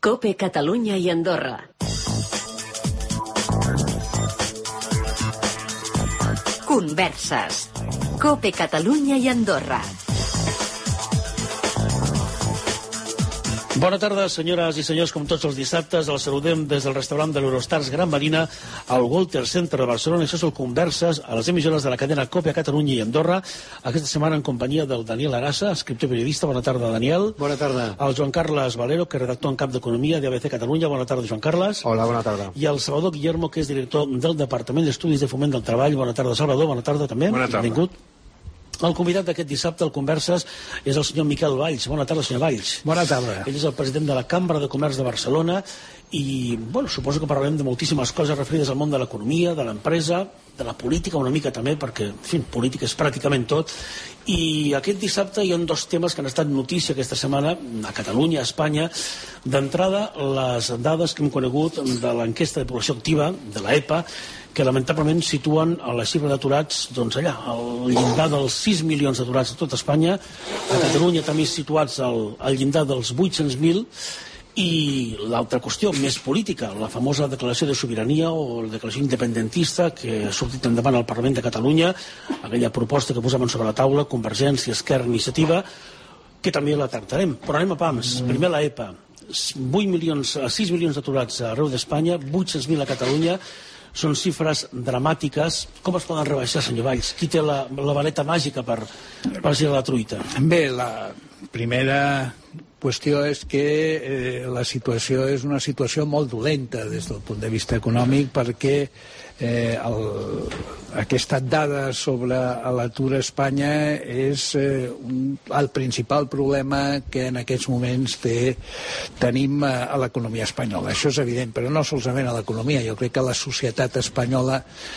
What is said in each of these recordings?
COPE Catalunya i Andorra. Converses. COPE Catalunya i Andorra. Bona tarda, senyores i senyors, com tots els dissabtes. Els saludem des del restaurant de l'Eurostars Gran Marina al Walter Center de Barcelona. Això són Converses a les emissores de la cadena COPE a Catalunya i Andorra. Aquesta setmana en companyia del Daniel Arasa, escriptor i periodista. Bona tarda, Daniel. Bona tarda. El Joan Carles Valero, que és redactor en cap d'Economia d'ABC Catalunya. Bona tarda, Joan Carles. Hola, bona tarda. I el Salvador Guillermo, que és director del Departament d'Estudis de Foment del Treball. Bona tarda, Salvador. Bona tarda també. Bona tarda. Benvingut. El convidat d'aquest dissabte al Converses és el senyor Miquel Valls. Bona tarda, senyor Valls. Bona tarda. Ell és el president de la Cambra de Comerç de Barcelona i, bueno, suposo que parlarem de moltíssimes coses referides al món de l'economia, de l'empresa, de la política una mica també, perquè, en fi, política és pràcticament tot. I aquest dissabte hi ha dos temes que han estat notícia aquesta setmana a Catalunya, a Espanya. D'entrada, les dades que hem conegut de l'enquesta de població activa, de l'EPA, que lamentablement situen a la xifra d'aturats, doncs allà, al llindar dels 6 milions d'aturats a tot Espanya. A Catalunya també situats al llindar dels 800.000. I l'altra qüestió, més política, la famosa declaració de sobirania o la declaració independentista que ha sortit endavant al Parlament de Catalunya, aquella proposta que posaven sobre la taula Convergència, Esquerra, Iniciativa, que també la tractarem. Però anem a pams. Primer la EPA. 6 milions d'aturats arreu d'Espanya, 800.000 a Catalunya. Són xifres dramàtiques. Com es poden rebaixar, senyor Valls? Qui té la vareta màgica per girar la truita? Bé, la primera qüestió és que la situació és una situació molt dolenta des del punt de vista econòmic, perquè aquesta dada sobre l'atur a Espanya és el principal problema que en aquests moments tenim a l'economia espanyola. Això és evident, però no solament a l'economia. Jo crec que la societat espanyola,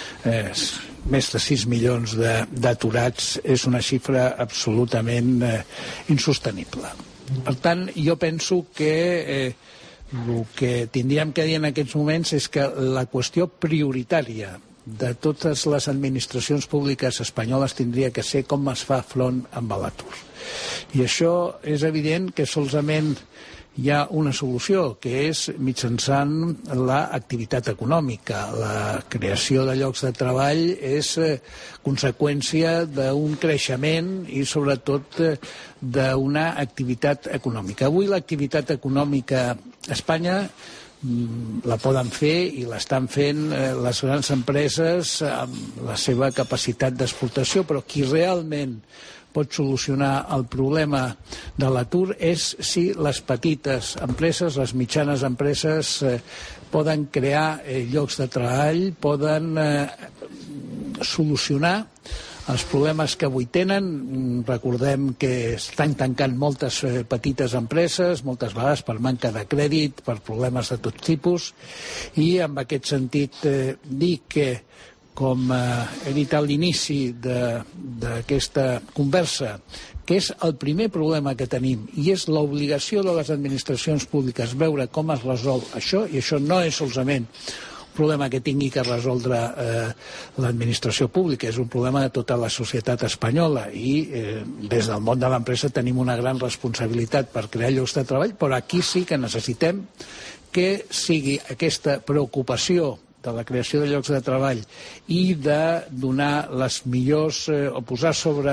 més de 6 milions d'aturats, és una xifra absolutament insostenible. Per tant, jo penso que el que tindríem que dir en aquests moments és que la qüestió prioritària de totes les administracions públiques espanyoles tindria que ser com es fa front amb l'atur. I això és evident que solament hi ha una solució, que és mitjançant l'activitat econòmica. La creació de llocs de treball és conseqüència d'un creixement i, sobretot, d'una activitat econòmica. Avui l'activitat econòmica a Espanya la poden fer i l'estan fent les grans empreses amb la seva capacitat d'exportació, però qui realment pot solucionar el problema de l'atur és si les petites empreses, les mitjanes empreses poden crear llocs de treball, poden solucionar els problemes que avui tenen. Recordem que estan tancant moltes petites empreses, moltes vegades per manca de crèdit, per problemes de tot tipus, i en aquest sentit dir que, com he dit a l'inici d'aquesta conversa, que és el primer problema que tenim i és l'obligació de les administracions públiques veure com es resol això, i això no és solament un problema que tingui que resoldre l'administració pública, és un problema de tota la societat espanyola, i des del món de l'empresa tenim una gran responsabilitat per crear llocs de treball, però aquí sí que necessitem que sigui aquesta preocupació de la creació de llocs de treball i de donar les millors, o posar sobre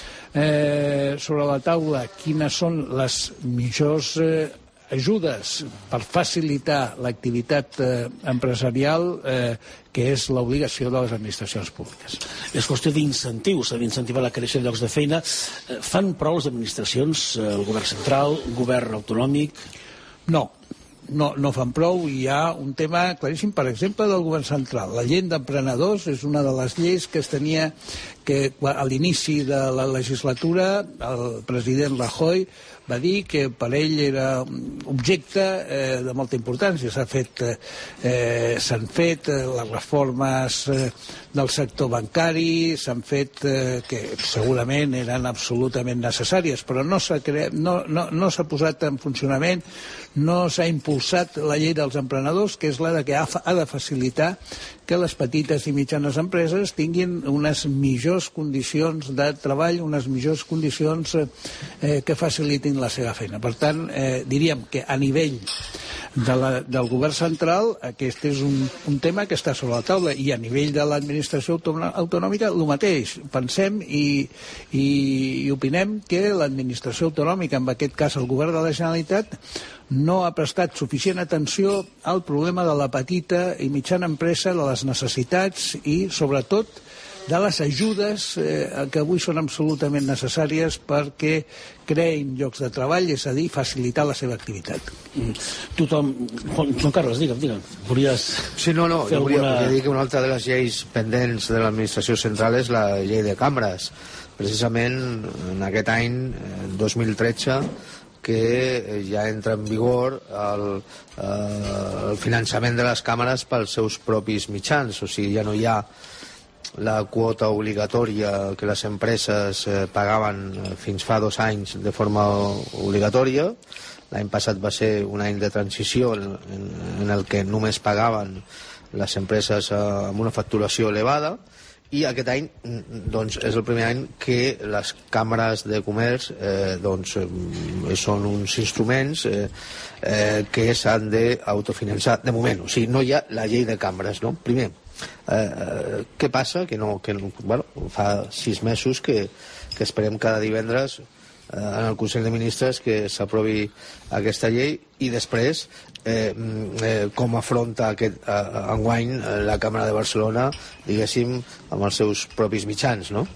la taula quines són les millors ajudes per facilitar l'activitat empresarial, que és l'obligació de les administracions públiques. És qüestió d'incentius, s'ha d'incentivar la creació de llocs de feina. Fan prou les administracions, el govern central, el govern autonòmic? No fan prou. Hi ha un tema claríssim, per exemple, del govern central. La llei d'emprenedors és una de les lleis que es tenia que a l'inici de la legislatura el president Rajoy va dir que per ell era objecte de molta importància. S'han fet les reformes del sector bancari, s'han fet que segurament eren absolutament necessàries, però no s'ha posat en funcionament, no s'ha impulsat la llei dels emprenedors, que és la que ha de facilitar que les petites i mitjanes empreses tinguin unes millors condicions de treball, unes millors condicions que facilitin la seva feina. Per tant, diríem que a nivell del govern central, aquest és un tema que està sobre la taula, i a nivell de l'administració autonòmica el mateix. Pensem i opinem que l'administració autonòmica, en aquest cas el govern de la Generalitat, no ha prestat suficient atenció al problema de la petita i mitjana empresa, de les necessitats i, sobretot, de les ajudes que avui són absolutament necessàries perquè creïn llocs de treball, és a dir, facilitar la seva activitat. Tothom... Joan Carles, digue'm. Volies... Sí, no, jo volia dir que una altra de les lleis pendents de l'administració central és la llei de cambres. Precisament en aquest any, 2013, que ja entra en vigor el finançament de les càmeres pels seus propis mitjans, o sigui, ja no hi ha la quota obligatòria que les empreses pagaven fins fa 2 anys de forma obligatòria. L'any passat va ser un any de transició en el que només pagaven les empreses amb una facturació elevada, i aquest any doncs, és el primer any que les càmeres de comerç són uns instruments que s'han d'autofinançar de moment. O sigui, no hi ha la llei de càmeres, no? Primer, què passa? Fa 6 mesos que esperem cada divendres en el Consell de Ministres que s'aprovi aquesta llei, i després com afronta enguany la Càmera de Barcelona, diguéssim, amb els seus propis mitjans, no?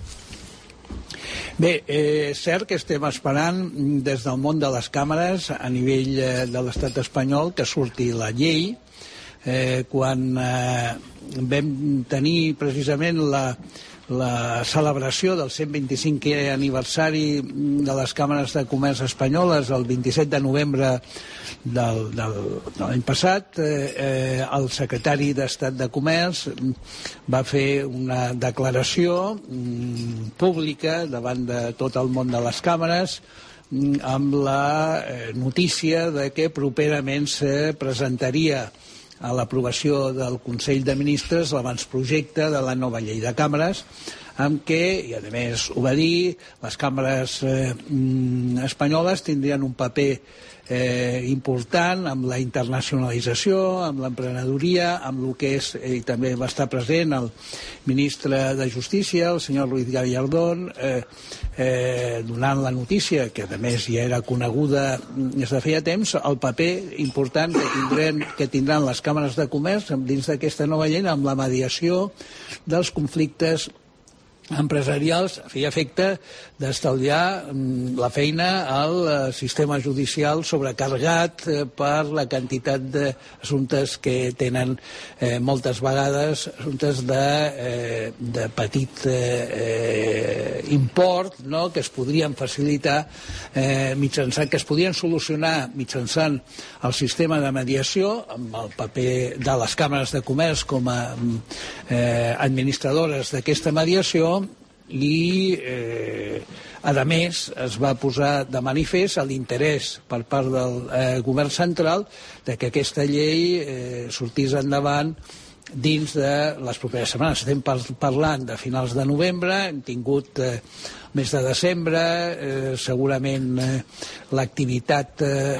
Bé, és cert que estem esperant des del món de les càmeres a nivell de l'estat espanyol que surti la llei. Quan vam tenir precisament la celebració del 125è aniversari de les càmeres de comerç espanyoles el 27 de novembre de l'any passat, el secretari d'Estat de Comerç va fer una declaració pública davant de tot el món de les càmeres amb la notícia de que properament se presentaria a l'aprovació del Consell de Ministres l'avantprojecte de la nova llei de càmeres, amb què, i a més ho va dir, les càmeres espanyoles tindrien un paper important amb la internacionalització, amb l'emprenedoria, amb el que és, i també va estar present el ministre de Justícia, el senyor Ruiz Gallardón, donant la notícia, que a més ja era coneguda des de feia temps, el paper important que tindran les càmeres de comerç dins d'aquesta nova llei amb la mediació dels conflictes empresarials, a fi i efecte d'estalviar la feina al sistema judicial sobrecarregat per la quantitat d'assumptes que tenen moltes vegades, assumptes de petit import, no?, que es podrien facilitar mitjançant, que es podrien solucionar mitjançant el sistema de mediació, amb el paper de les càmeres de comerç com a administradores d'aquesta mediació. I a més es va posar de manifest l'interès per part del govern central de que aquesta llei sortís endavant dins de les properes setmanes. Estem parlant de finals de novembre, hem tingut mes de desembre, segurament l'activitat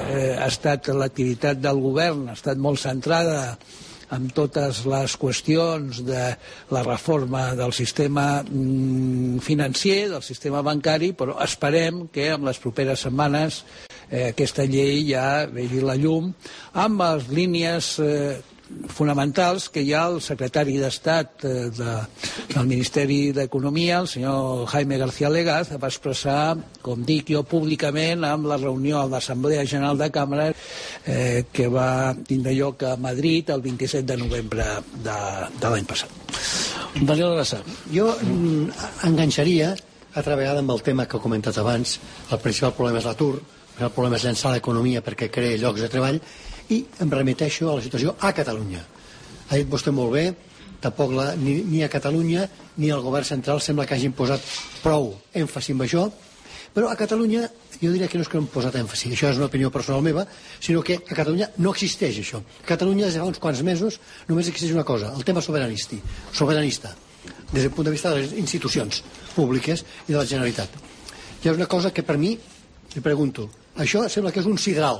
del govern ha estat molt centrada amb totes les qüestions de la reforma del sistema financer, del sistema bancari, però esperem que en les properes setmanes aquesta llei ja vegi la llum amb les línies fonamentals que ja el secretari d'Estat del Ministeri d'Economia, el senyor Jaime García Legaz, va expressar, com dic jo públicament, amb la reunió a l'Assemblea General de Càmeres que va tindre lloc a Madrid el 27 de novembre de l'any passat. Daniel Grassa. Jo enganxaria altra vegada amb el tema que he comentat abans. El principal problema és l'atur, el problema és llançar l'economia perquè crea llocs de treball, i em remeteixo a la situació a Catalunya. Ha dit vostè molt bé, tampoc ni a Catalunya ni al govern central sembla que hagin posat prou èmfasi en això, però a Catalunya jo diria que no és que no hem posat èmfasi, això és una opinió personal meva, sinó que a Catalunya no existeix això. A Catalunya des de fa uns quants mesos només existeix una cosa, el tema sobiranista, des del punt de vista de les institucions públiques i de la Generalitat. Hi ha una cosa que per mi, li pregunto, això sembla que és un sidral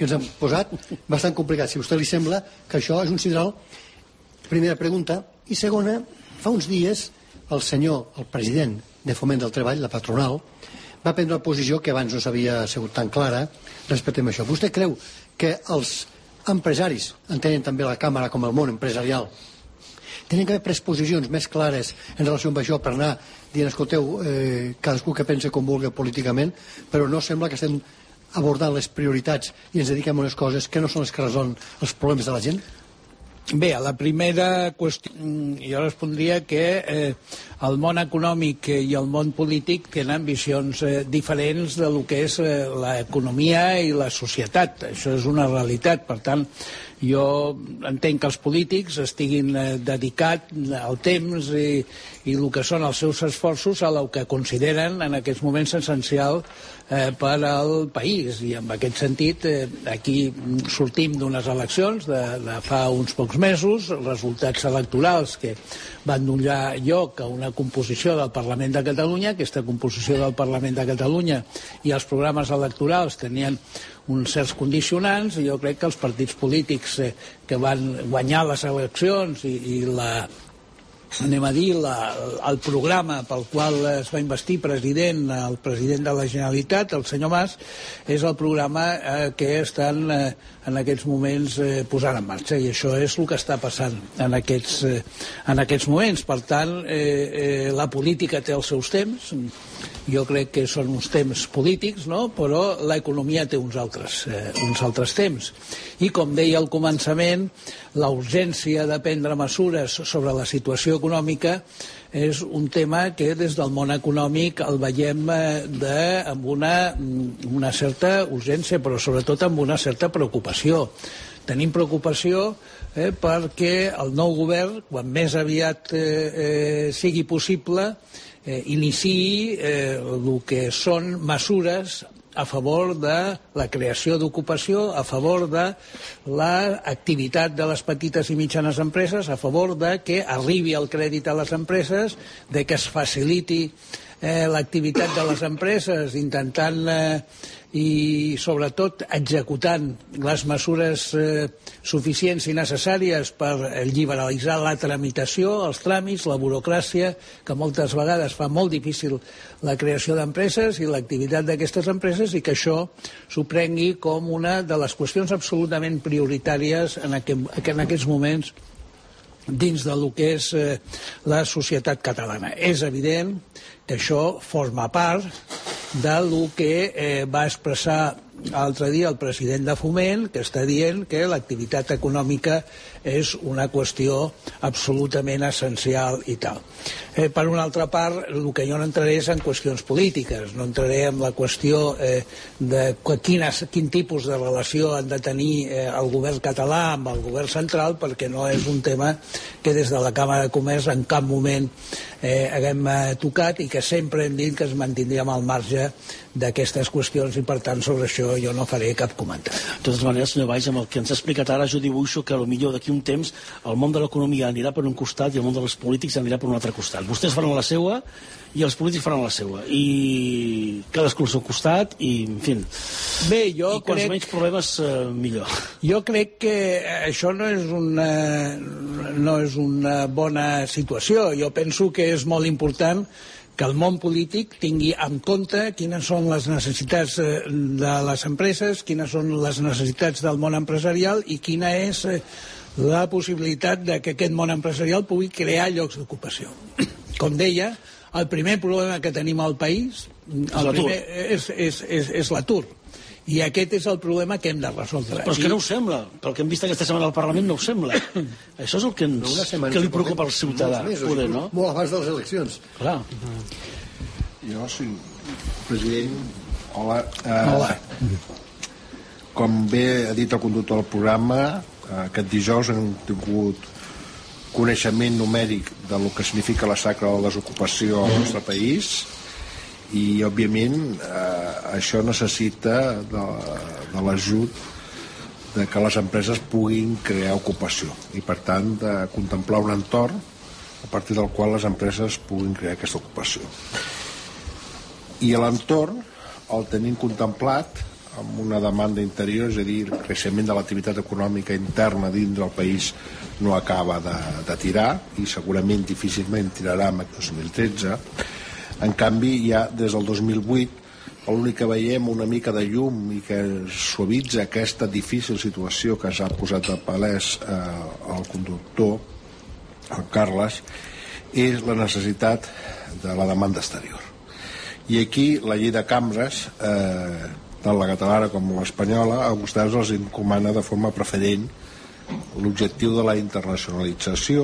que ens han posat bastant complicat. Si a vostè li sembla que això és un sidral, primera pregunta. I segona, fa uns dies el president de Foment del Treball, la patronal, va prendre una posició que abans no s'havia sigut tan clara respecte a això. Vostè creu que els empresaris, entenent també la Càmera com el món empresarial, tenen que haver pres posicions més clares en relació amb això per anar dient, escolteu, cadascú que pense com vulgui políticament, però no sembla que estem abordant les prioritats i ens dediquem a unes coses que no són les que resolen els problemes de la gent? Bé, a la primera qüestió jo respondria que el món econòmic i el món polític tenen visions diferents de lo que és l'economia i la societat. Això és una realitat. Per tant, jo entenc que els polítics estiguin dedicats el temps i el que són els seus esforços a el que consideren en aquests moments essencial per al país. I en aquest sentit, aquí sortim d'unes eleccions de fa uns pocs mesos, resultats electorals que van donar lloc a una composició del Parlament de Catalunya. Aquesta composició del Parlament de Catalunya i els programes electorals tenien uns certs condicionants, i jo crec que els partits polítics que van guanyar les eleccions i el programa pel qual es va investir el president de la Generalitat, el senyor Mas, és el programa que estan en aquests moments posant en marxa, i això és el que està passant en aquests moments. Per tant, la política té els seus temps, jo crec que són uns temps polítics, no? Però l'economia té uns altres temps. I com deia al començament, la urgència de prendre mesures sobre la situació econòmica és un tema que des del món econòmic el veiem amb una certa urgència, però sobretot amb una certa preocupació. Tenim preocupació perquè el nou govern, quan més aviat sigui possible, iniciï el que són mesures a favor de la creació d'ocupació, a favor de l'activitat de les petites i mitjanes empreses, a favor de que arribi el crèdit a les empreses, de que es faciliti l'activitat de les empreses, intentant i sobretot executant les mesures suficients i necessàries per liberalitzar la tramitació, els tràmits, la burocràcia, que moltes vegades fa molt difícil la creació d'empreses i l'activitat d'aquestes empreses, i que això s'ho prengui com una de les qüestions absolutament prioritàries en aquests moments dins del que és la societat catalana. És evident que això forma part del que va expressar l'altre dia el president de Foment, que està dient que l'activitat econòmica és una qüestió absolutament essencial i tal. Per una altra part, el que jo no entraré és en qüestions polítiques, no entraré en la qüestió de quin tipus de relació han de tenir el govern català amb el govern central, perquè no és un tema que des de la Càmera de Comerç en cap moment haguem tocat, i que sempre hem dit que es mantindríem al marge d'aquestes qüestions, i per tant sobre això jo no faré cap comentari. De totes maneres, senyor Valls, amb el que ens ha explicat ara, jo dibuixo que potser d'aquí un temps el món de l'economia anirà per un costat i el món dels polítics anirà per un altre costat. Vostès faran la seua i els polítics faran la seua, i cadascú al seu costat, i en fi, bé, jo i quants menys problemes millor. Jo crec que això no és una bona situació. Jo penso que és molt important que el món polític tingui en compte quines són les necessitats de les empreses, quines són les necessitats del món empresarial i quina és la possibilitat de que aquest món empresarial pugui crear llocs d'ocupació. Com deia, el primer problema que tenim al país és l'atur. I aquest és el problema que hem de resoldre. Però és que no ho sembla. Pel que hem vist aquesta setmana al Parlament no ho sembla. Això és el que li preocupa al ciutadà. Poder, no? Molt abans de les eleccions. Clar. Jo, sí. President, hola. Hola. Com bé ha dit el conductor del programa, aquest dijous hem tingut coneixement numèric del que significa la xacra de la desocupació al nostre país, i òbviament això necessita de l'ajut de que les empreses puguin crear ocupació, i per tant de contemplar un entorn a partir del qual les empreses puguin crear aquesta ocupació. I l'entorn el tenim contemplat amb una demanda interior, és a dir, el creixement de l'activitat econòmica interna dins del país no acaba de tirar i segurament difícilment tirarà en el 2013. En canvi, ja des del 2008 l'únic que veiem una mica de llum i que suavitza aquesta difícil situació que s'ha posat a palès el conductor, el Carles, és la necessitat de la demanda exterior. I aquí la llei de cambres, tant la catalana com l'espanyola, a vostès els encomana de forma preferent l'objectiu de la internacionalització,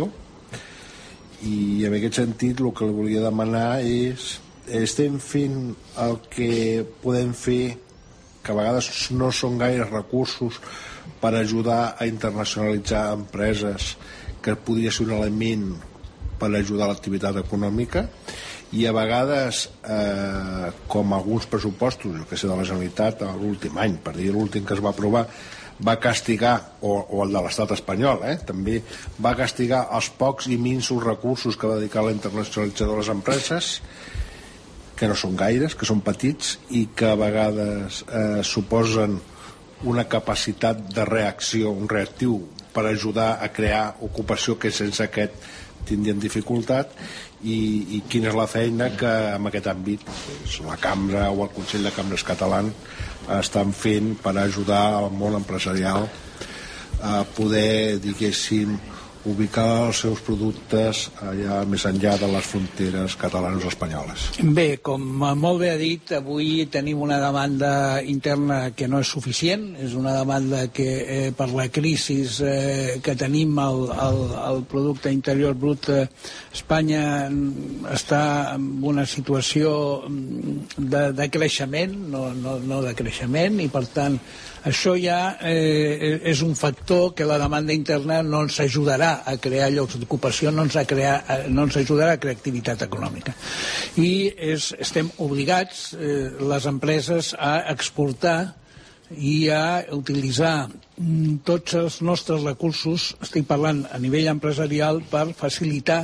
i en aquest sentit el que li volia demanar és: estem fent el que podem fer, que a vegades no són gaires recursos per ajudar a internacionalitzar empreses, que podria ser un element per ajudar l'activitat econòmica, i a vegades com alguns pressupostos, jo que sé, de la Generalitat l'últim any, per dir l'últim que es va aprovar, va castigar, o el de l'estat espanyol, també va castigar els pocs i minsos recursos que va dedicar a la internacionalització de les empreses, que no són gaires, que són petits i que a vegades suposen una capacitat de reacció, un reactiu per ajudar a crear ocupació que sense aquest tindrien dificultat, i quina és la feina que en aquest àmbit la Cambra o el Consell de Cambres català estan fent per ajudar al món empresarial a poder, diguéssim, ubicar els seus productes allà més enllà de les fronteres catalanes o espanyoles. Bé, com molt bé ha dit, avui tenim una demanda interna que no és suficient, és una demanda que per la crisi que tenim al producte interior brut, Espanya està en una situació de creixement, no de creixement, i per tant això ja és un factor que la demanda interna no ens ajudarà a crear llocs d'ocupació, no ens ajudarà a crear activitat econòmica. I estem obligats, les empreses, a exportar i a utilitzar tots els nostres recursos, estic parlant a nivell empresarial, per facilitar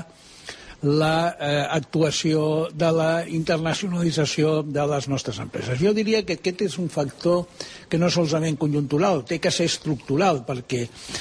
l'actuació de la internacionalització de les nostres empreses. Jo diria que aquest és un factor que no és solament conjuntural, té que ser estructural, perquè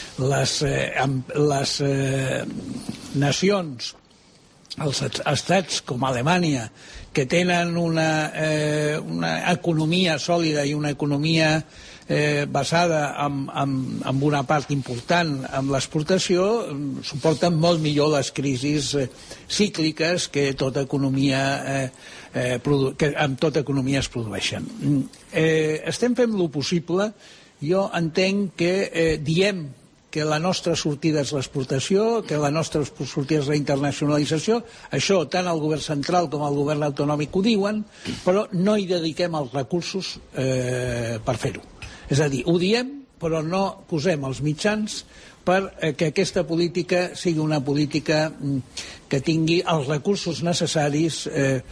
les nacions, els estats com Alemanya, que tenen una economia sòlida i una economia basada en una part important en l'exportació, suporten molt millor les crisis cícliques que tota economia amb tota economia es produeixen. Estem fent lo possible. Jo entenc que diem que la nostra sortida és l'exportació, que la nostra sortida és la internacionalització. Això tant el govern central com el govern autonòmic ho diuen, però no hi dediquem els recursos per fer-ho. És a dir, ho diem, però no posem els mitjans perquè aquesta política sigui una política que tingui els recursos necessaris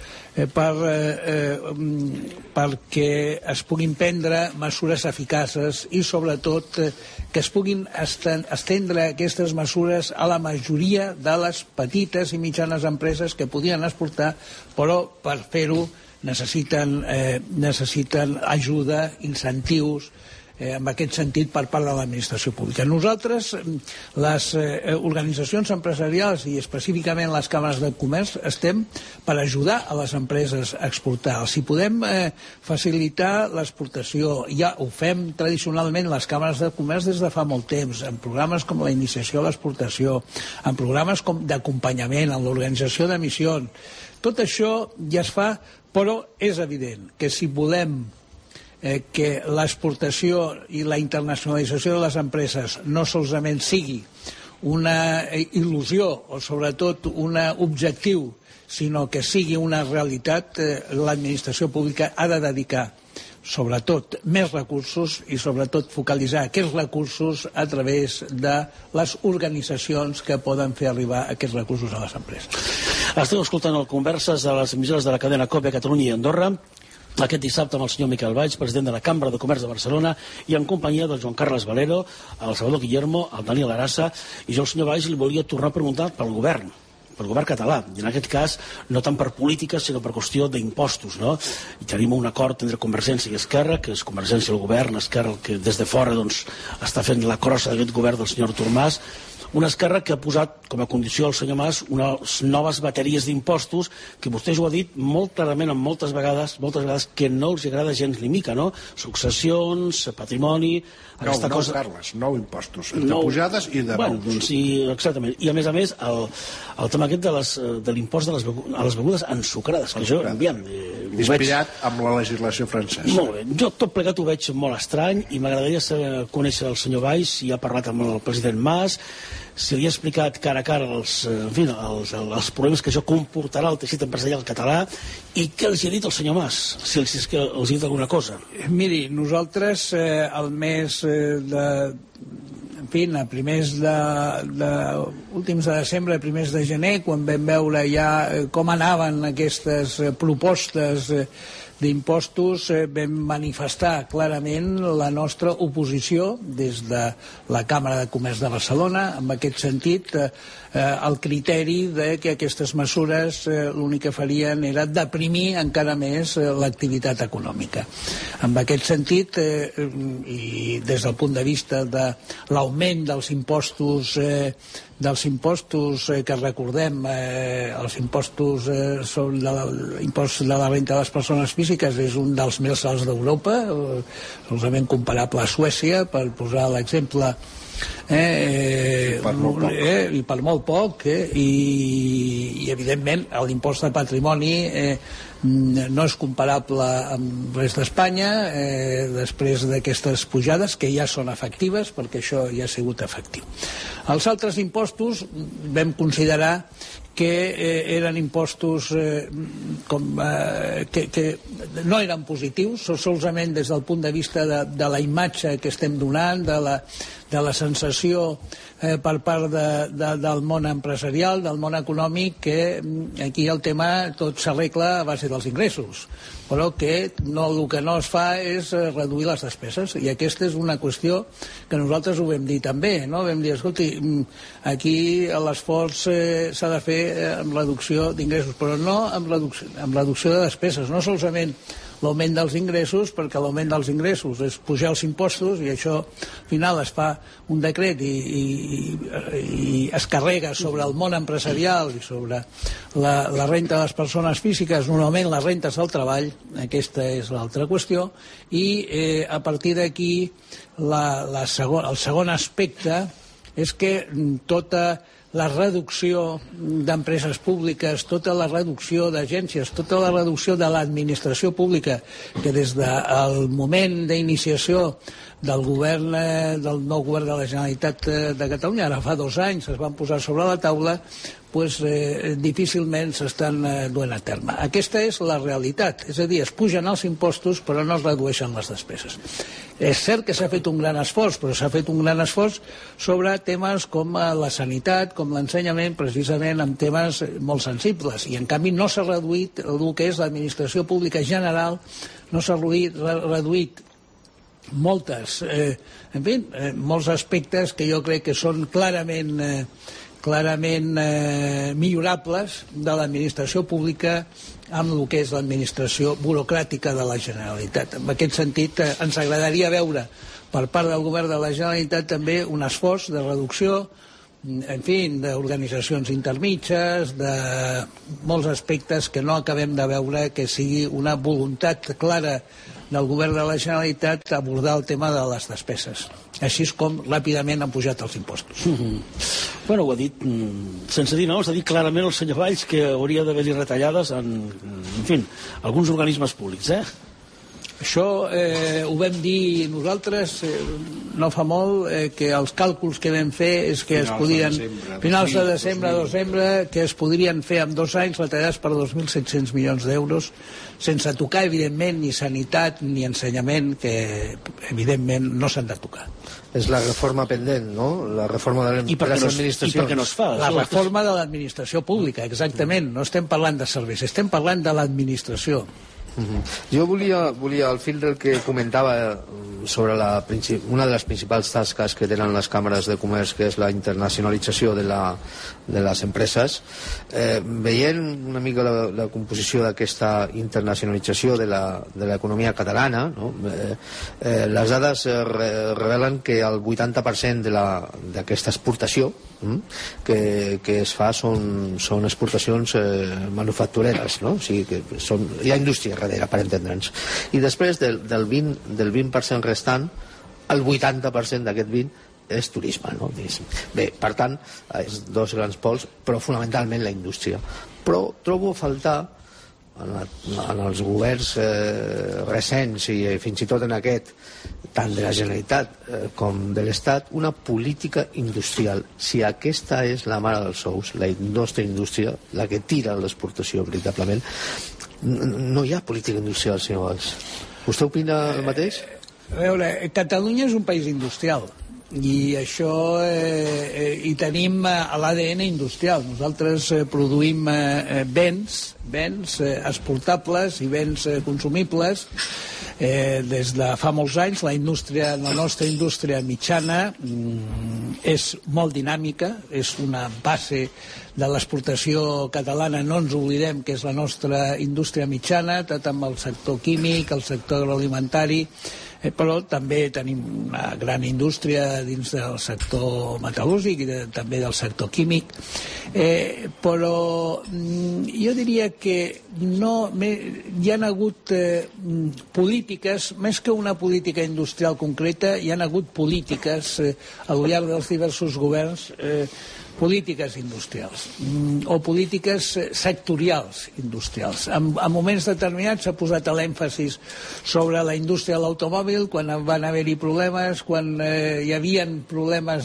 perquè es puguin prendre mesures eficaces i, sobretot, que es puguin estendre aquestes mesures a la majoria de les petites i mitjanes empreses que podien exportar, però per fer-ho necessiten ajuda, incentius, en aquest sentit, per part de l'administració pública. Nosaltres, les organitzacions empresarials i específicament les càmeres de comerç, estem per ajudar a les empreses a exportar. Si podem facilitar l'exportació, ja ho fem tradicionalment les càmeres de comerç des de fa molt temps, en programes com la iniciació a l'exportació, en programes d'acompanyament, en l'organització de missions. Tot això ja es fa, però és evident que si volem que l'exportació i la internacionalització de les empreses no solament sigui una il·lusió o sobretot un objectiu, sinó que sigui una realitat, l'administració pública ha de dedicar sobretot més recursos i sobretot focalitzar aquests recursos a través de les organitzacions que poden fer arribar aquests recursos a les empreses. Esteu escoltant el Converses de les emissores de la cadena COPE a Catalunya i Andorra aquest dissabte amb el senyor Miquel Valls, president de la Cambra de Comerç de Barcelona, i en companyia del Joan Carles Valero, el Salvador Guillermo, el Daniel Arassa, i jo al senyor Valls li volia tornar a preguntar pel govern, pel govern català, i en aquest cas no tant per polítiques sinó per qüestió d'impostos, no? I tenim un acord entre Convergència i Esquerra, que és Convergència el govern, Esquerra el que des de fora doncs, està fent la crossa d'aquest govern del senyor Artur Mas, una Esquerra que ha posat com a condició al senyor Mas unes noves bateries d'impostos que vostè ho ha dit molt clarament moltes vegades que no els agrada gens ni mica, no? Successions, patrimoni... Carles, 9 impostos, de pujades i de nous. Doncs sí, exactament. I a més, el tema aquest de l'impost a les begudes ensucrades, que jo, aviam... Inspirat amb la legislació francesa. Molt bé. Jo tot plegat ho veig molt estrany i m'agradaria conèixer el senyor Valls, si ha parlat amb el president Mas, si li ha explicat cara a cara els problemes que això comportarà al teixit empresarial català i què els ha dit el senyor Mas, si els ha dit alguna cosa. Miri, nosaltres el mes en fi, a primers últims de desembre, primers de gener, quan vam veure ja com anaven aquestes propostes d'impostos, vam manifestar clarament la nostra oposició des de la Càmera de Comerç de Barcelona, en aquest sentit el criteri de que aquestes mesures l'únic que farien era deprimir encara més l'activitat econòmica. En aquest sentit, i des del punt de vista de l'augment dels impostos que recordem, els impostos sobre l'impost de la renta de les persones físiques és un dels més alts d'Europa, solament comparable a Suècia, per posar l'exemple, i per molt poc, i evidentment l'impost de patrimoni no és comparable amb res d'Espanya després d'aquestes pujades que ja són efectives, perquè això ja ha sigut efectiu. Els altres impostos vam considerar que eren impostos que no eren positius, solament des del punt de vista de la imatge que estem donant, de la sensació per part del món empresarial, del món econòmic, que aquí el tema tot s'arregla a base dels ingressos, però que el que no es fa és reduir les despeses, i aquesta és una qüestió que nosaltres ho vam dir també, no? Vam dir, escolti, aquí l'esforç s'ha de fer amb reducció d'ingressos, però no amb reducció de despeses, no solament l'augment dels ingressos, perquè l'augment dels ingressos és pujar els impostos, i això al final es fa un decret i es carrega sobre el món empresarial i sobre la renta de les persones físiques, normalment les rentes del treball, aquesta és l'altra qüestió, i a partir d'aquí el segon aspecte és que tota la reducció d'empreses públiques, tota la reducció d'agències, tota la reducció de l'administració pública, que des del moment d'iniciació del nou govern de la Generalitat de Catalunya, ara fa 2 anys es van posar sobre la taula, difícilment s'estan duent a terme. Aquesta és la realitat, és a dir, es pugen els impostos però no es redueixen les despeses. És cert que s'ha fet un gran esforç, però s'ha fet un gran esforç sobre temes com la sanitat, com l'ensenyament, precisament en temes molt sensibles, i en canvi no s'ha reduït el que és l'administració pública general, no s'ha reduït molts aspectes que jo crec que són clarament millorables de l'administració pública amb el que és l'administració burocràtica de la Generalitat. En aquest sentit, ens agradaria veure per part del govern de la Generalitat també un esforç de reducció, en fi, d'organitzacions intermitges, de molts aspectes que no acabem de veure que sigui una voluntat clara del govern de la Generalitat abordar el tema de les despeses. Així és com ràpidament han pujat els impostos. Bueno, ho ha dit sense dir noms, ha dit clarament el senyor Valls que hauria d'haver-hi retallades en fi, alguns organismes públics, Això ho vam dir nosaltres no fa molt, que els càlculs que vam fer és que es podien, finals de desembre, que es podrien fer en 2 anys retallades per 2.700 milions d'euros, sense tocar, evidentment, ni sanitat ni ensenyament, que evidentment no s'han de tocar. És la reforma pendent, no? La reforma de les administracions. I per què no es fa? La reforma de l'administració pública, exactament. No estem parlant de serveis, estem parlant de l'administració. Jo volia, al fil del que comentava sobre una de les principals tasques que tenen les càmeres de comerç, que és la internacionalització de les empreses, veient una mica la composició d'aquesta internacionalització de l'economia catalana, no? Les dades revelen que el 80% d'aquesta exportació que es fa són exportacions manufactureres, no? O sigui que hi ha indústria darrere, per entendre'ns. I després del 20% restant, el 80% d'aquest 20% és turisme, no? Bé, per tant, és dos grans pols, però fonamentalment la indústria. Però trobo a faltar en els governs recents i fins i tot en aquest, tant de la Generalitat com de l'Estat, una política industrial. Si aquesta és la mare dels ous, la indústria, la que tira l'exportació veritablement, no hi ha política industrial, senyor Valls. Vostè opina el mateix? A veure, Catalunya és un país industrial i això hi tenim a l'ADN industrial. Nosaltres produïm béns exportables i béns consumibles. Des de fa molts anys la nostra indústria mitjana és molt dinàmica, és una base de l'exportació catalana. No ens oblidem que és la nostra indústria mitjana, tant amb el sector químic, el sector agroalimentari, però també tenim una gran indústria dins del sector metal·lúrgic i també del sector químic, però jo diria que hi ha hagut polítiques, més que una política industrial concreta, hi ha hagut polítiques al llarg dels diversos governs, polítiques industrials o polítiques sectorials industrials. En moments determinats s'ha posat l'èmfasis sobre la indústria de l'automòbil quan van haver-hi problemes, quan hi havia problemes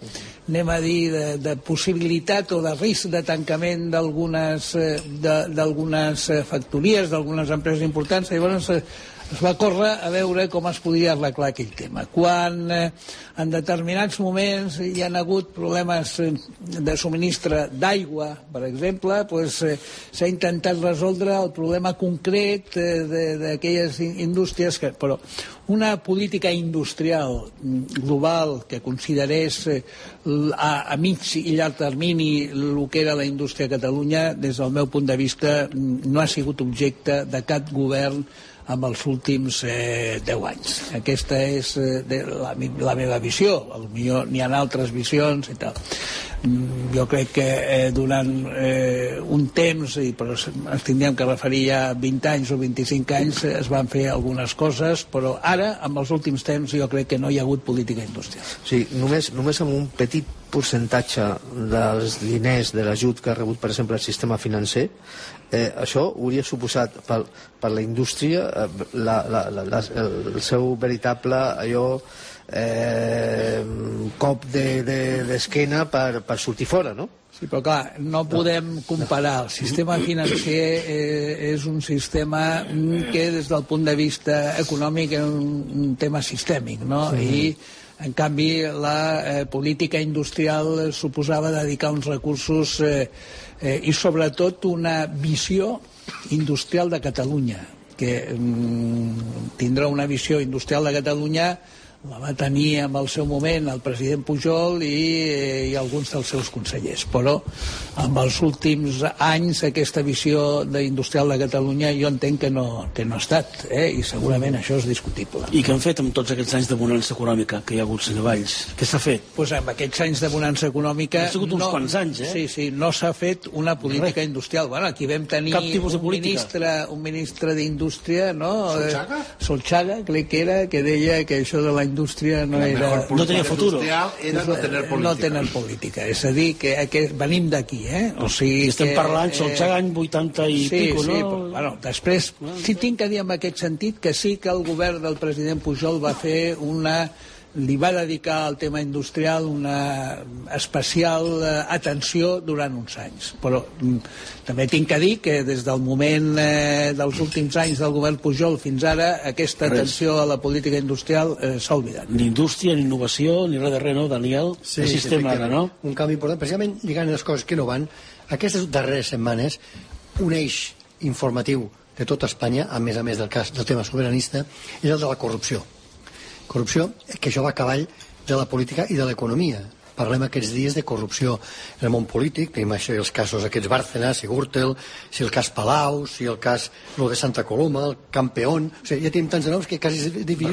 de possibilitat o de risc de tancament d'algunes factories, d'algunes empreses importants. Llavors es va córrer a veure com es podia arreglar aquell tema. Quan en determinats moments hi ha hagut problemes de subministre d'aigua, per exemple, s'ha intentat resoldre el problema concret d'aquelles indústries, però una política industrial global que considerés a mig i llarg termini el que era la indústria a Catalunya, des del meu punt de vista, no ha sigut objecte de cap govern amb els últims 10 anys. Aquesta és la meva visió. Potser n'hi ha altres visions i tal. Jo crec que durant un temps, però ens tindríem que referir ja 20 anys o 25 anys, es van fer algunes coses, però ara, amb els últims temps, jo crec que no hi ha hagut política industrial. Sí, només amb un petit percentatge dels diners de l'ajut que ha rebut, per exemple, el sistema financer, això hauria suposat per la indústria el seu veritable cop d'esquena per sortir fora, no? Sí, però clar, no podem comparar. El sistema financer és un sistema que des del punt de vista econòmic és un tema sistèmic, no? I en canvi la política industrial suposava dedicar uns recursos i sobretot una visió industrial de Catalunya, que tindrà una visió industrial de Catalunya la va tenir en el seu moment el president Pujol i alguns dels seus consellers, però en els últims anys aquesta visió industrial de Catalunya jo entenc que no ha estat, i segurament això és discutible. I què han fet amb tots aquests anys de bonança econòmica que hi ha haut, senyor Valls? Què s'ha fet? Doncs amb aquests anys de bonança econòmica ha sigut uns quants anys, Sí, no s'ha fet una política industrial. Bueno, aquí vam tenir un ministre d'Indústria, no? Solchaga, crec que era, que deia que això de la indústria no tenia futur, era no tener política. És a dir, que venim d'aquí, o sigui, estem parlant Solchaga any 80 i pico, no? Sí, però després sí tinc que dir en aquest sentit que sí que el govern del president Pujol va fer li va dedicar al tema industrial una especial atenció durant uns anys, però també tinc que dir que des del moment dels últims anys del govern Pujol fins ara aquesta atenció a la política industrial s'ha oblidat. Ni indústria, ni innovació, ni res de res, no, Daniel? Sí, no? Un canvi important, precisament lligant les coses que no van, aquestes darreres setmanes un eix informatiu de tota Espanya, a més del tema sobiranista, és el de la corrupció. Corrupció que això va a cavall de la política i de l'economia. Parlem aquests dies de corrupció en el món polític, tenim els casos aquests Bárcenas i Gürtel, si el cas Palau, si el cas de Santa Coloma, el Campeón, o sigui, ja tenim tants de noms que quasi és difícil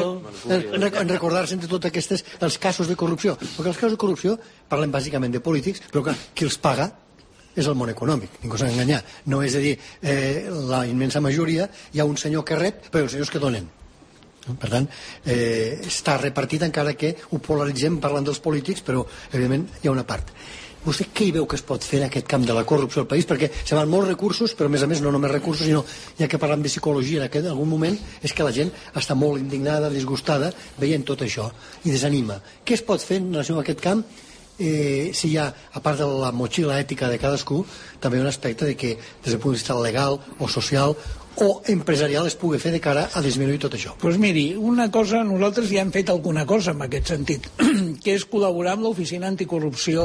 en recordar-se entre tots els casos de corrupció, perquè els casos de corrupció parlem bàsicament de polítics, però que qui els paga és el món econòmic, ningú s'ha d'enganyar, no és a dir, la immensa majoria hi ha un senyor que rep, però els senyors que donen. Per tant, està repartit, encara que ho polaritzem parlant dels polítics, però evidentment hi ha una part. Vostè què hi veu que es pot fer en aquest camp de la corrupció al país? Perquè se van molts recursos, però a més no només recursos, sinó, ja que parlem de psicologia en algun moment, és que la gent està molt indignada, disgustada, veient tot això, i desanima. Què es pot fer en relació amb aquest camp? Si hi ha, a part de la motxilla ètica de cadascú, també un aspecte de que des del punt de vista legal o social o empresarial es pugui fer de cara a disminuir tot això. Doncs miri, una cosa, nosaltres ja hem fet alguna cosa en aquest sentit, que és col·laborar amb l'Oficina Anticorrupció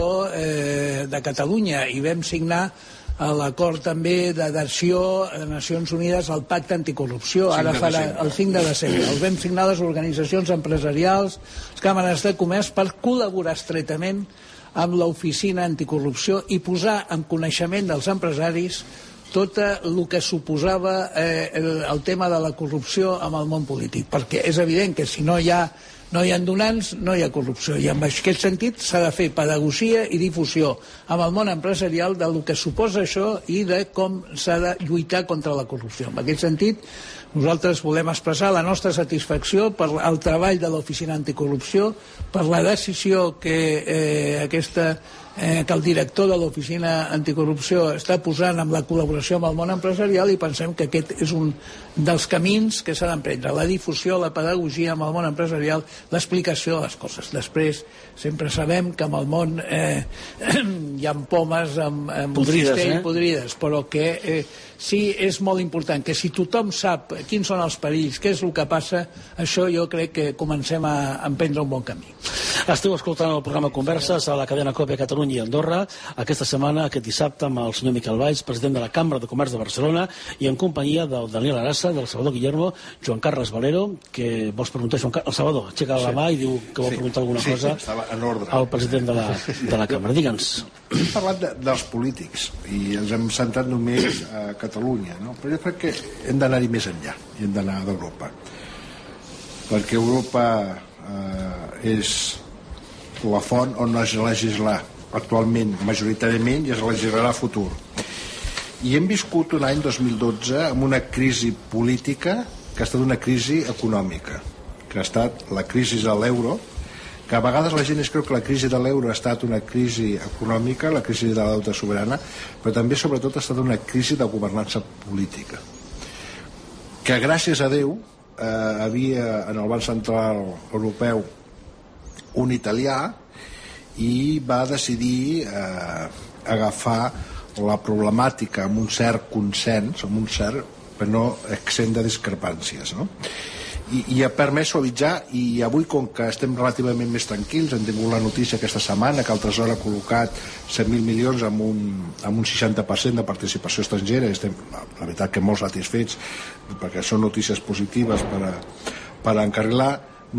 de Catalunya, i vam signar l'acord també d'adhesió de Nacions Unides al Pacte Anticorrupció, ara farà el 5 de desembre. El vam signar les organitzacions empresarials, les càmeres de comerç, per col·laborar estretament amb l'Oficina Anticorrupció i posar en coneixement dels empresaris tot el que suposava el tema de la corrupció amb el món polític, perquè és evident que si no hi ha donants, no hi ha corrupció, i en aquest sentit s'ha de fer pedagogia i difusió amb el món empresarial del que suposa això i de com s'ha de lluitar contra la corrupció. En aquest sentit, nosaltres volem expressar la nostra satisfacció per el treball de l'Oficina Anticorrupció, per la decisió que el director de l'Oficina Anticorrupció està posant amb la col·laboració amb el món empresarial, i pensem que aquest és un dels camins que s'ha d'emprendre, la difusió, la pedagogia amb el món empresarial, l'explicació de les coses. Després, sempre sabem que amb el món hi ha pomes amb cistell podrides, però que sí és molt important que si tothom sap quins són els perills, què és el que passa, això jo crec que comencem a emprendre un bon camí. Esteu escoltant el programa Converses a la cadena COPE Catalunya i Andorra, aquesta setmana, aquest dissabte, amb el senyor Miquel Valls, president de la Cambra de Comerç de Barcelona, i en companyia del Daniel Arassa, del Salvador Guillermo, Joan Carles Valero, que vols preguntar, el Salvador aixeca la mà i diu que vol preguntar alguna cosa al president de la Cambra. Digue'ns. Hem parlat dels polítics i ens hem centrat només a Catalunya, no? Però jo crec que hem d'anar-hi més enllà, i hem d'anar d'Europa, perquè Europa és la font on es legisla actualment majoritàriament i es legislarà a futur. I hem viscut un any 2012 amb una crisi política que ha estat una crisi econòmica, que ha estat la crisi de l'euro, que a vegades la gent es creu que la crisi de l'euro ha estat una crisi econòmica, la crisi de la deuta soberana, però també sobretot ha estat una crisi de governança política, que gràcies a Déu havia en el Banc Central Europeu un italià, i va decidir agafar la problemàtica amb un cert consens, amb un cert, però no exempt de discrepàncies, no? I ha permès suavitzar, i avui, com que estem relativament més tranquils, hem tingut la notícia aquesta setmana que el Tresor ha col·locat 100.000 milions amb un 60% de participació estrangera, i estem, la veritat, que molt satisfets, perquè són notícies positives per encarrilar,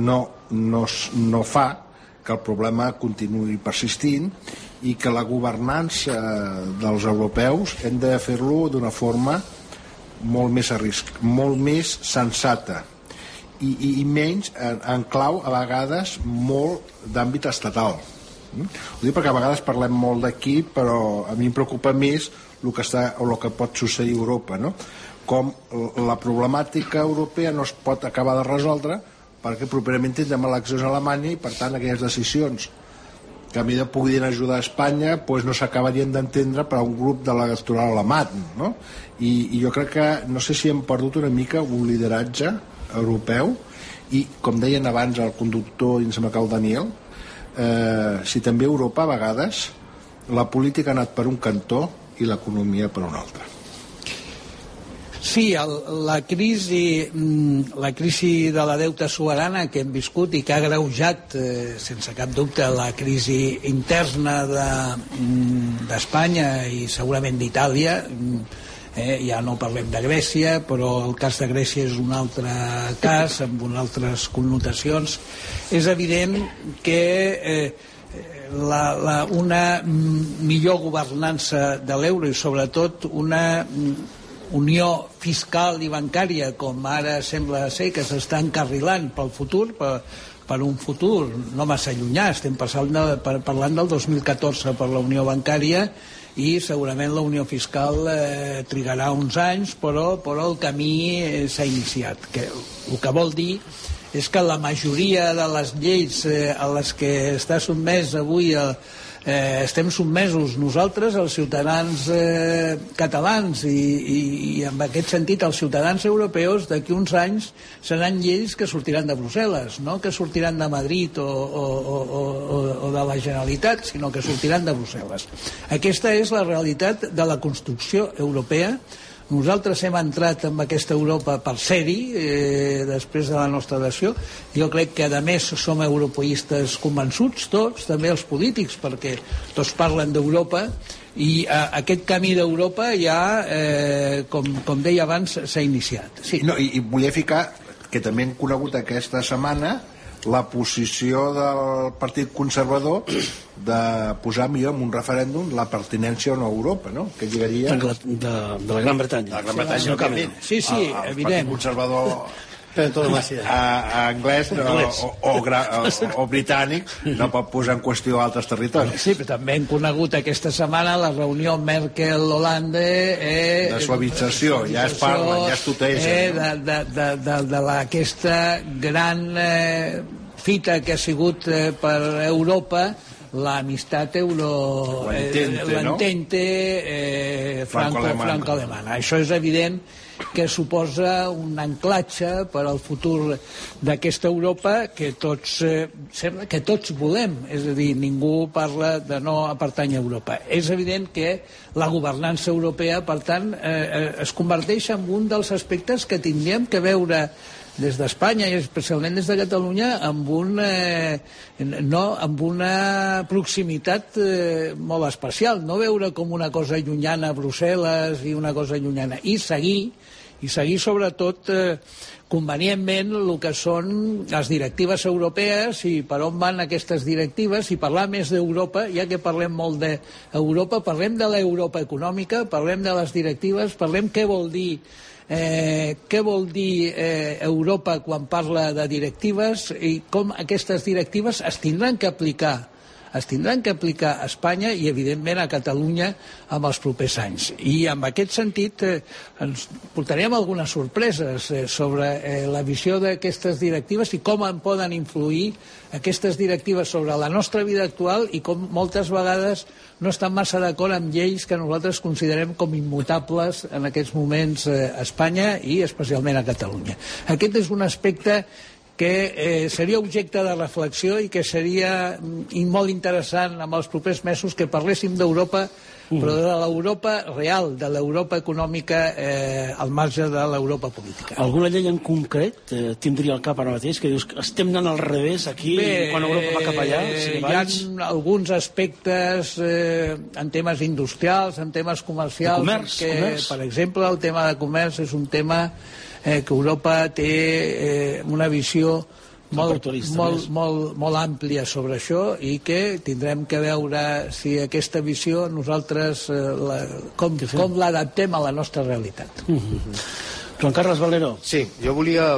no fa que el problema continuï persistint, i que la governança dels europeus hem de fer-lo d'una forma molt més sensata i menys en clau a vegades molt d'àmbit estatal. Ho dic perquè a vegades parlem molt d'aquí, però a mi em preocupa més el que pot succeir a Europa, no? Com la problemàtica europea no es pot acabar de resoldre perquè properament tindrem eleccions a Alemanya, i per tant aquelles decisions que a mi puguin ajudar a Espanya no s'acabarien d'entendre per a un grup de l'electorat alemany, no? I jo crec que no sé si hem perdut una mica un lideratge europeu, i com deien abans el conductor, i em sembla que el Daniel, si també a Europa a vegades la política ha anat per un cantó i l'economia per un altre. Sí, la crisi de la deuta soberana que hem viscut i que ha agreujat, sense cap dubte, la crisi interna d'Espanya i segurament d'Itàlia, Ja no parlem de Grècia, però el cas de Grècia és un altre cas, amb unes altres connotacions. És evident que una millor governança de l'euro i sobretot una unió fiscal i bancària, com ara sembla ser que s'està encarrilant pel futur, per un futur no massa llunyà, estem parlant del 2014 per la unió bancària, i segurament la unió fiscal trigarà uns anys, però el camí s'ha iniciat. El que vol dir és que la majoria de les lleis a les que està sotmès avui estem sotmesos nosaltres, els ciutadans catalans, i en aquest sentit els ciutadans europeus, d'aquí uns anys seran lleis que sortiran de Brussel·les, no que sortiran de Madrid o de la Generalitat, sinó que sortiran de Brussel·les. Aquesta és la realitat de la construcció europea. Nosaltres hem entrat en aquesta Europa per ser-hi, després de la nostra adhesió. Jo crec que, a més, som europeistes convençuts, tots, també els polítics, perquè tots parlen d'Europa, i aquest camí d'Europa ja, com deia abans, s'ha iniciat. Sí. No, i volia ficar que també hem conegut aquesta setmana la posició del Partit Conservador de posar millor en un referèndum la pertinència o no a Europa, no? Que lligaria... De la Gran Bretanya. De la Gran Bretanya, no canvi. Sí, evident. El Partit Conservador anglès o britànic no pot posar en qüestió altres territoris. Sí, però també hem conegut aquesta setmana la reunió Merkel-Hollande de suavització, ja es parla, ja es tuteja d'aquesta gran fita que ha sigut per Europa l'amistat l'entente franco-alemana. Això és evident que suposa un anclatge per al futur d'aquesta Europa que sembla que tots volem, és a dir, ningú parla de no pertànyer a Europa. És evident que la governança europea, per tant, es converteix en un dels aspectes que tindríem que veure des d'Espanya i especialment des de Catalunya amb una proximitat molt especial, no veure com una cosa llunyana a Brussel·les i una cosa llunyana, i seguir sobretot convenientment el que són les directives europees i per on van aquestes directives, i parlar més d'Europa. Ja que parlem molt d'Europa, parlem de l'Europa econòmica, parlem de les directives, parlem què vol dir Europa quan parla de directives i com aquestes directives es tindran que aplicar a Espanya i evidentment a Catalunya en els propers anys. I en aquest sentit ens portarem algunes sorpreses sobre la visió d'aquestes directives i com en poden influir aquestes directives sobre la nostra vida actual i com moltes vegades no estan massa d'acord amb lleis que nosaltres considerem com immutables en aquests moments a Espanya i especialment a Catalunya. Aquest és un aspecte que seria objecte de reflexió i que seria molt interessant en els propers mesos que parléssim d'Europa, però de l'Europa real, de l'Europa econòmica al marge de l'Europa política. Alguna llei en concret tindria al cap ara mateix que dius que estem anant al revés aquí quan Europa va cap allà? Hi ha alguns aspectes en temes industrials, en temes comercials, comerç. Per exemple, el tema de comerç és un tema que Europa té una visió molt àmplia sobre això i que tindrem que veure si aquesta visió nosaltres com l'adaptem a la nostra realitat. Joan Carles Valero. Sí, jo volia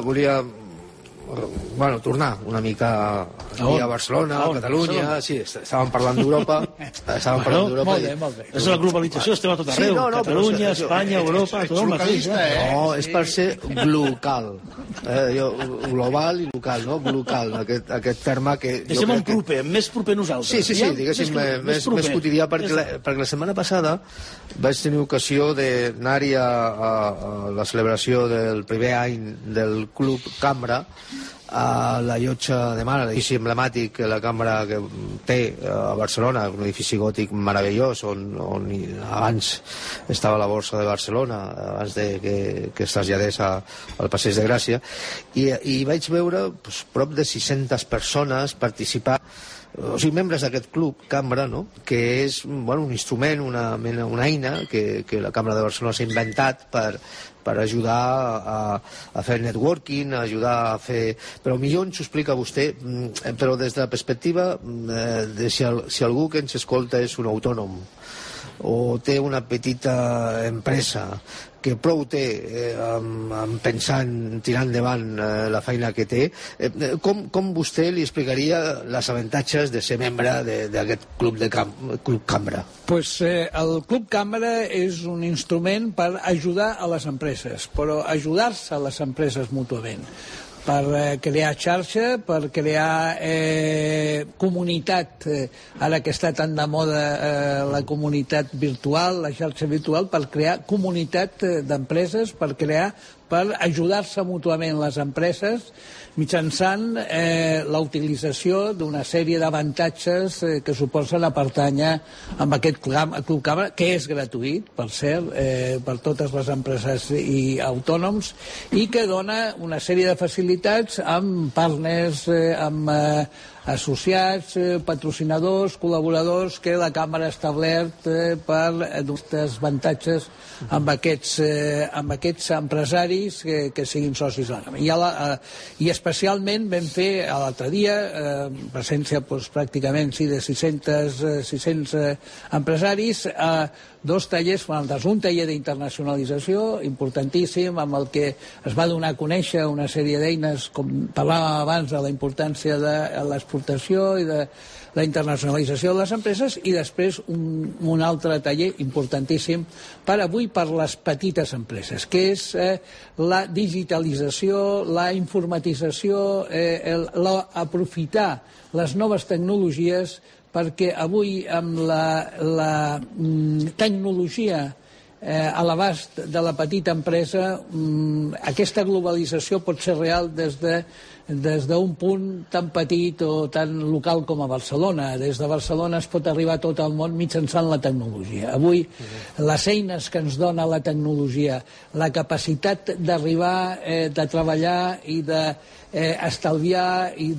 tornar una mica aquí a Barcelona, a Catalunya. Sí, estàvem parlant d'Europa. Molt bé. És la globalització, estem a tot arreu. Catalunya, Espanya, Europa, tot el mateix. No, és per ser glocal. Global i local, no? Glocal, aquest terme que... Deixem en proper, més proper nosaltres. Sí, diguéssim, més quotidià, perquè la setmana passada vaig tenir ocasió d'anar-hi a la celebració del primer any del Club Cambra a la Llotja de Mar, l'edifici emblemàtic que la Cambra que té a Barcelona, un edifici gòtic meravellós on abans estava la Borsa de Barcelona, abans que es traslladés al Passeig de Gràcia, i vaig veure prop de 600 persones participar membres d'aquest club, Cambra, no? Que és un instrument, una eina que la Cambra de Barcelona s'ha inventat per ajudar a fer networking, ajudar a fer... Però millor ens ho explica vostè, però des de la perspectiva de si algú que ens escolta és un autònom o té una petita empresa que prou té pensant tirar endavant la feina que té, com vostè li explicaria els avantatges de ser membre d'aquest club Cambra? El Club Cambra és un instrument per ajudar a les empreses, però ajudar-se a les empreses mútuament, per crear xarxa, per crear comunitat, ara que està tan de moda la comunitat virtual, la xarxa virtual, per crear comunitat d'empreses, per ajudar-se mútuament les empreses mitjançant la utilització d'una sèrie d'avantatges que suposen a pertànyer a aquest Club Cambra, que és gratuït, per cert, per totes les empreses i autònoms, i que dona una sèrie de facilitats amb partners, amb associats, patrocinadors, col·laboradors que la Cambra ha establert per donar avantatges amb aquests empresaris que siguin socis de la Cambra. I especialment vam fer l'altre dia, presència pràcticament de 600 empresaris, dos tallers fonamentals. Un taller d'internacionalització importantíssim, amb el que es va donar a conèixer una sèrie d'eines, com parlàvem abans de la importància de l'exportació i de la internacionalització de les empreses, i després un altre taller importantíssim per les petites empreses, que és la digitalització, la informatització, aprofitar les noves tecnologies, perquè avui amb la tecnologia a l'abast de la petita empresa aquesta globalització pot ser real des d'un punt tan petit o tan local com a Barcelona. Des de Barcelona es pot arribar a tot el món mitjançant la tecnologia. Avui les eines que ens dona la tecnologia, la capacitat d'arribar, de treballar i d'estalviar i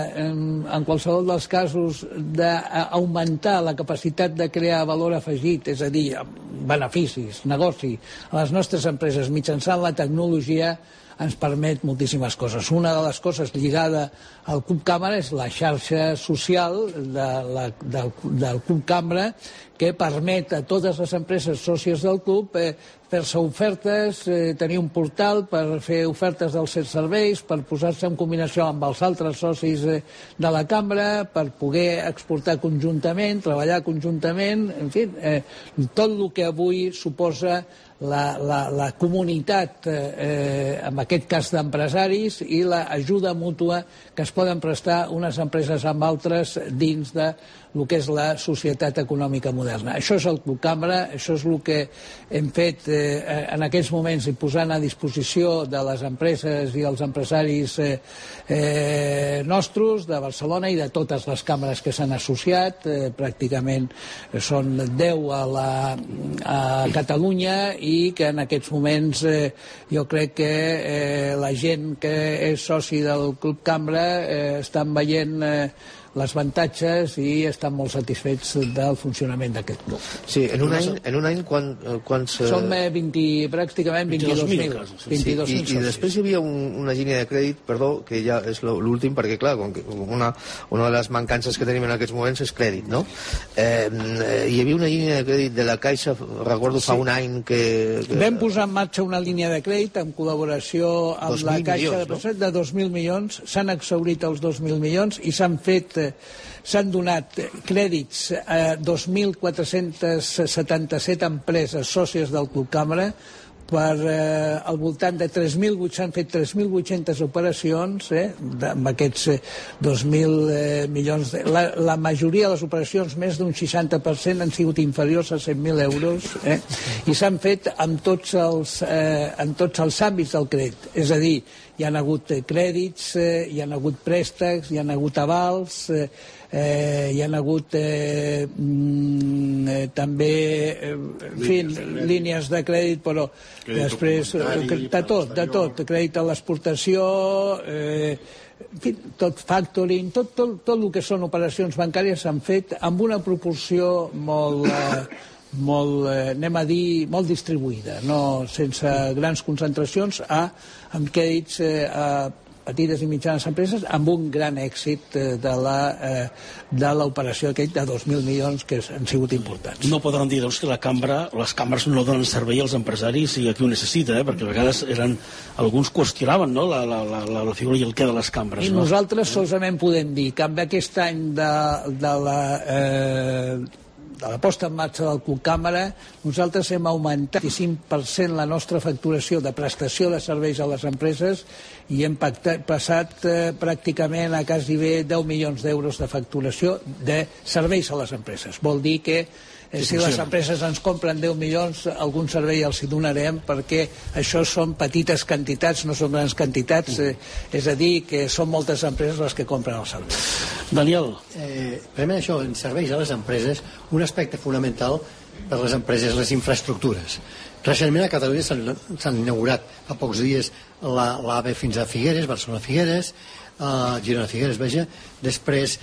en qualsevol dels casos d'augmentar la capacitat de crear valor afegit, és a dir, beneficis, negoci a les nostres empreses mitjançant la tecnologia, ens permet moltíssimes coses. Una de les coses lligada al Club Cambra és la xarxa social del Club Cambra, que permet a totes les empreses sòcies del club fer-se ofertes, tenir un portal per fer ofertes dels seus serveis, per posar-se en combinació amb els altres socis de la cambra, per poder exportar conjuntament, treballar conjuntament, en fi, tot el que avui suposa la comunitat, en aquest cas d'empresaris, i l'ajuda mútua que es poden prestar unes empreses amb altres dins de el que és la societat econòmica moderna. Això és el Club Cambra, això és el que hem fet en aquests moments, i posant a disposició de les empreses i els empresaris nostres de Barcelona i de totes les cambres que s'han associat. Pràcticament són 10 a Catalunya, i que en aquests moments jo crec que la gent que és soci del Club Cambra estan veient les avantatges i estan molt satisfets del funcionament d'aquest club. Sí, en un any quants... Som pràcticament 22.000. I després hi havia una línia de crèdit, perdó, que ja és l'últim, perquè clar, una de les mancances que tenim en aquests moments és crèdit, no? Hi havia una línia de crèdit de la Caixa, recordo fa un any que... Vam posar en marxa una línia de crèdit en col·laboració amb la Caixa de 2.000 milions, s'han exhaurit els 2.000 milions i s'han donat crèdits a 2.477 empreses sòcies del Club Cambra per al voltant de 3.800 operacions, amb aquests 2.000 milions. La majoria de les operacions, més d'un 60%, han sigut inferiors a 100.000 euros, i s'han fet en tots els àmbits del crèdit. És a dir, hi ha hagut crèdits, hi ha hagut préstecs, hi ha hagut avals, hi ha hagut també línies de crèdit, però després de tot, crèdit a l'exportació, tot factoring, tot el que són operacions bancàries s'han fet amb una proporció molt distribuïda, no sense grans concentracions, amb crèdits a petites i mitjanes empreses, amb un gran èxit de l'operació aquell de 2.000 milions que han sigut importants. No podran dir, doncs, que les cambres no donen servei als empresaris i a qui ho necessita, perquè a vegades alguns qüestionaven, no?, la figura i el què de les cambres. I nosaltres solament podem dir que amb aquest any de la posta en marxa del Club Càmera, nosaltres hem augmentat 25% la nostra facturació de prestació de serveis a les empreses i hem passat pràcticament a quasi bé 10 milions d'euros de facturació de serveis a les empreses. Vol dir que si les empreses ens compren 10 milions, algun servei els hi donarem, perquè això són petites quantitats, no són grans quantitats, és a dir, que són moltes empreses les que compren els serveis. Daniel. Primer això, en serveis a les empreses, un aspecte fonamental per les empreses, les infraestructures. Recentment a Catalunya s'han inaugurat fa pocs dies l'AVE fins a Figueres, Barcelona-Figueres, Girona-Figueres, veja, després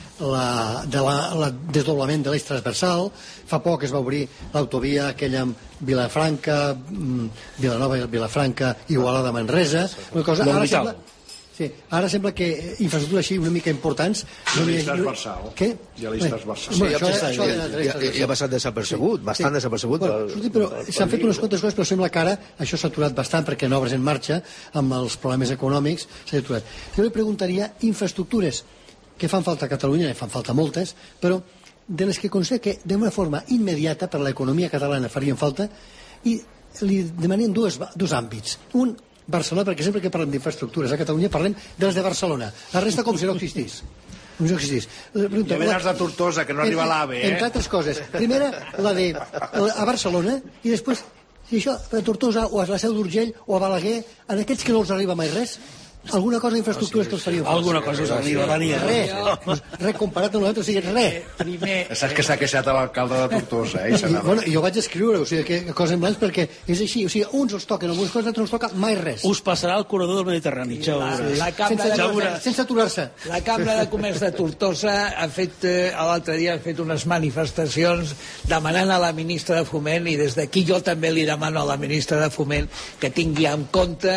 el desdoblament de l'eix transversal, fa poc es va obrir l'autovia aquella amb Vilafranca, Vilanova, Vilafranca, Igualada-Manresa, una cosa... Sí, ara sembla que infraestructures així una mica importants... I l'eix transversal. Què? I l'eix transversal. Ja ha passat desapercebut, bastant desapercebut. Però s'han fet unes quantes coses, però sembla que ara això s'ha aturat bastant, perquè en obres en marxa, amb els problemes econòmics, s'ha aturat. Jo li preguntaria infraestructures que fan falta a Catalunya, fan falta moltes, però de les que considero que d'una forma immediata per a l'economia catalana farien falta, i li demanem dos àmbits. Un, Barcelona, perquè sempre que parlem d'infraestructures a Catalunya parlem de les de Barcelona. La resta com si no existís. No existís. I a més de Tortosa, que no arriba a l'AVE, Entre altres coses. Primera, a Barcelona, i després, si això, a Tortosa, o a la Seu d'Urgell, o a Balaguer, en aquells que no els arriba mai res, alguna cosa d'infraestructures que els faríeu. Alguna cosa us arriba, Daniel. Res comparat amb l'altre, o sigui, res. Saps que s'ha queixat a l'alcalde de Tortosa, Jo vaig escriure, o sigui, que cosa en blancs, perquè és així, o sigui, uns els toquen algunes coses, altres no els toca mai res. Us passarà el corredor del Mediterrani, sense aturar-se. La Cambra de Comerç de Tortosa l'altre dia ha fet unes manifestacions demanant a la ministra de Foment, i des d'aquí jo també li demano a la ministra de Foment que tingui en compte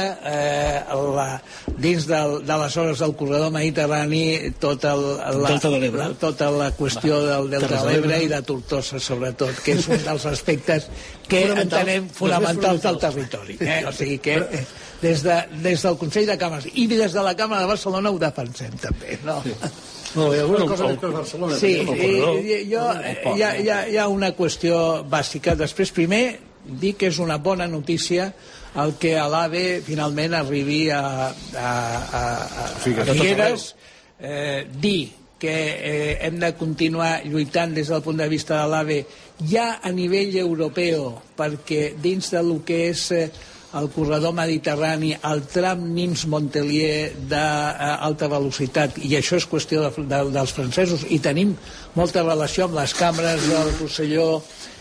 dins de les hores del corredor mediterrani tota la qüestió del Delta de l'Ebre i de Tortosa, sobretot, que és un dels aspectes que entenem fonamentals del territori. O sigui que des del Consell de Cambres i des de la Cambra de Barcelona ho defensem també, no? Molt bé, alguna cosa més per Barcelona. Sí, hi ha una qüestió bàsica. Després, primer, dir que és una bona notícia el que a l'AVE finalment arribi a Figueres, dir que hem de continuar lluitant des del punt de vista de l'AVE ja a nivell europeu, perquè dins del que és el corredor mediterrani, el tram Nimes-Montpellier d'alta velocitat, i això és qüestió dels francesos, i tenim molta relació amb les cambres del Rosselló,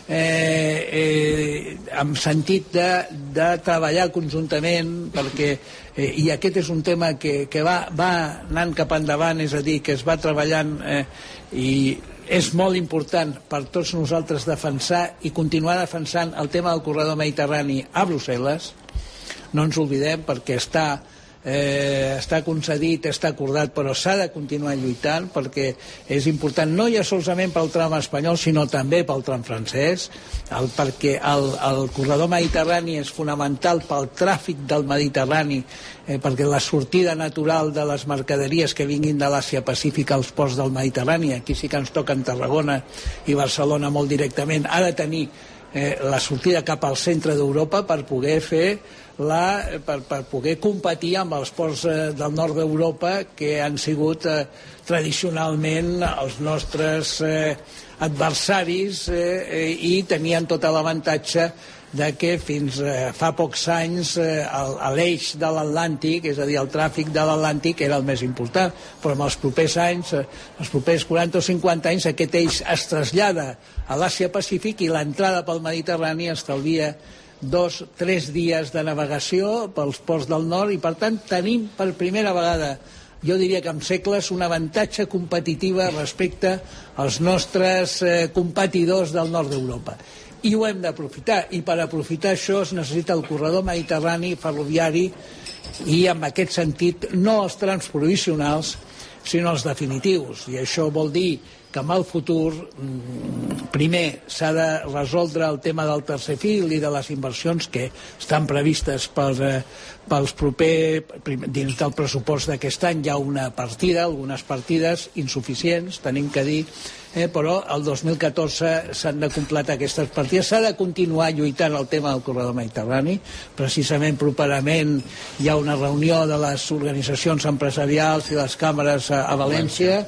amb sentit de treballar conjuntament, perquè i aquest és un tema que va anant cap endavant, és a dir, que es va treballant, i és molt important per tots nosaltres defensar i continuar defensant el tema del corredor mediterrani a Brussel·les. No ens oblidem, perquè està concedit, està acordat, però s'ha de continuar lluitant, perquè és important no ja solament pel tram espanyol, sinó també pel tram francès, perquè el corredor mediterrani és fonamental pel tràfic del Mediterrani, perquè la sortida natural de les mercaderies que vinguin de l'Àsia Pacífica als ports del Mediterrani, aquí sí que ens toquen Tarragona i Barcelona molt directament, ha de tenir la sortida cap al centre d'Europa per poder per poder competir amb els ports del nord d'Europa, que han sigut tradicionalment els nostres adversaris, i tenien tot l'avantatge de que fins fa pocs anys l'eix de l'Atlàntic, és a dir, el tràfic de l'Atlàntic era el més important, però en els propers anys, els propers 40 o 50 anys, aquest eix es trasllada a l'Àsia Pacífic i l'entrada pel Mediterrani estalvia 2-3 dies de navegació pels ports del nord, i per tant tenim per primera vegada jo diria que en segles, un avantatge competitiu respecte als nostres competidors del nord d'Europa. I ho hem d'aprofitar, i per aprofitar això es necessita el corredor mediterrani ferroviari, i en aquest sentit no els trams provisionals sinó els definitius, i això vol dir que en el futur primer s'ha de resoldre el tema del tercer fil i de les inversions que estan previstes pels dins del pressupost d'aquest any. Hi ha una partida, algunes partides insuficients, tenim que dir, però el 2014 s'han de completar aquestes partides. S'ha de continuar lluitant el tema del corredor mediterrani. Precisament properament hi ha una reunió de les organitzacions empresarials i les càmeres a València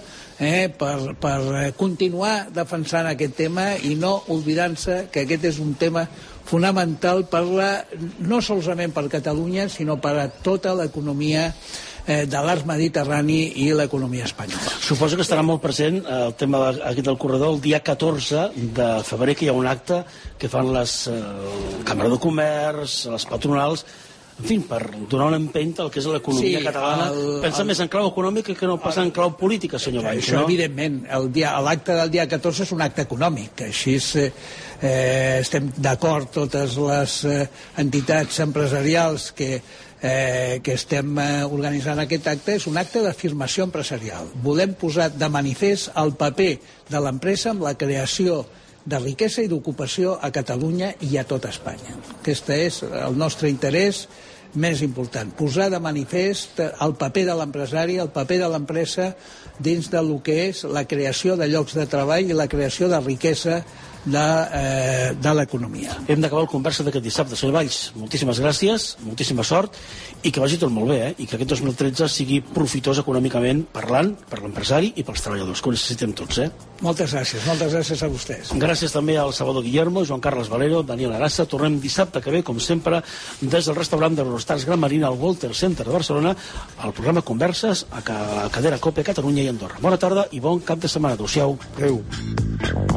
per continuar defensant aquest tema i no oblidant-se que aquest és un tema fonamental no solament per Catalunya sinó per a tota l'economia de l'arc mediterrani i l'economia espanyola. Suposo que estarà molt present el tema aquest del corredor el dia 14 de febrer, que hi ha un acte que fan les Càmera de Comerç, les patronals, en fi, per donar un empeny al que és l'economia catalana. Pensa més en clau econòmica que no passa en clau política, senyor Valls, no? Això, evidentment. L'acte del dia 14 és un acte econòmic. Així estem d'acord totes les entitats empresarials que estem organitzant aquest acte. És un acte d'afirmació empresarial. Volem posar de manifest el paper de l'empresa amb la creació de riquesa i d'ocupació a Catalunya i a tota Espanya. Aquest és el nostre interès més important, posar de manifest el paper de l'empresari, el paper de l'empresa dins del que és la creació de llocs de treball i la creació de riquesa de l'economia. Hem d'acabar el conversa d'aquest dissabte. Senyor Valls, moltíssimes gràcies, moltíssima sort i que vagi tot molt bé, i que aquest 2013 sigui profitós econòmicament parlant per l'empresari i pels treballadors, que ho necessitem tots. Moltes gràcies a vostès. Gràcies també al Salvador Guillermo, Joan Carles Valero, Daniel Arassa. Tornem dissabte que ve, com sempre, des del restaurant d'Eurostars Gran Marina al Walter Center de Barcelona, al programa Converses a la cadena COPE Catalunya i Andorra. Bona tarda i bon cap de setmana. Adéu-siau. Adéu.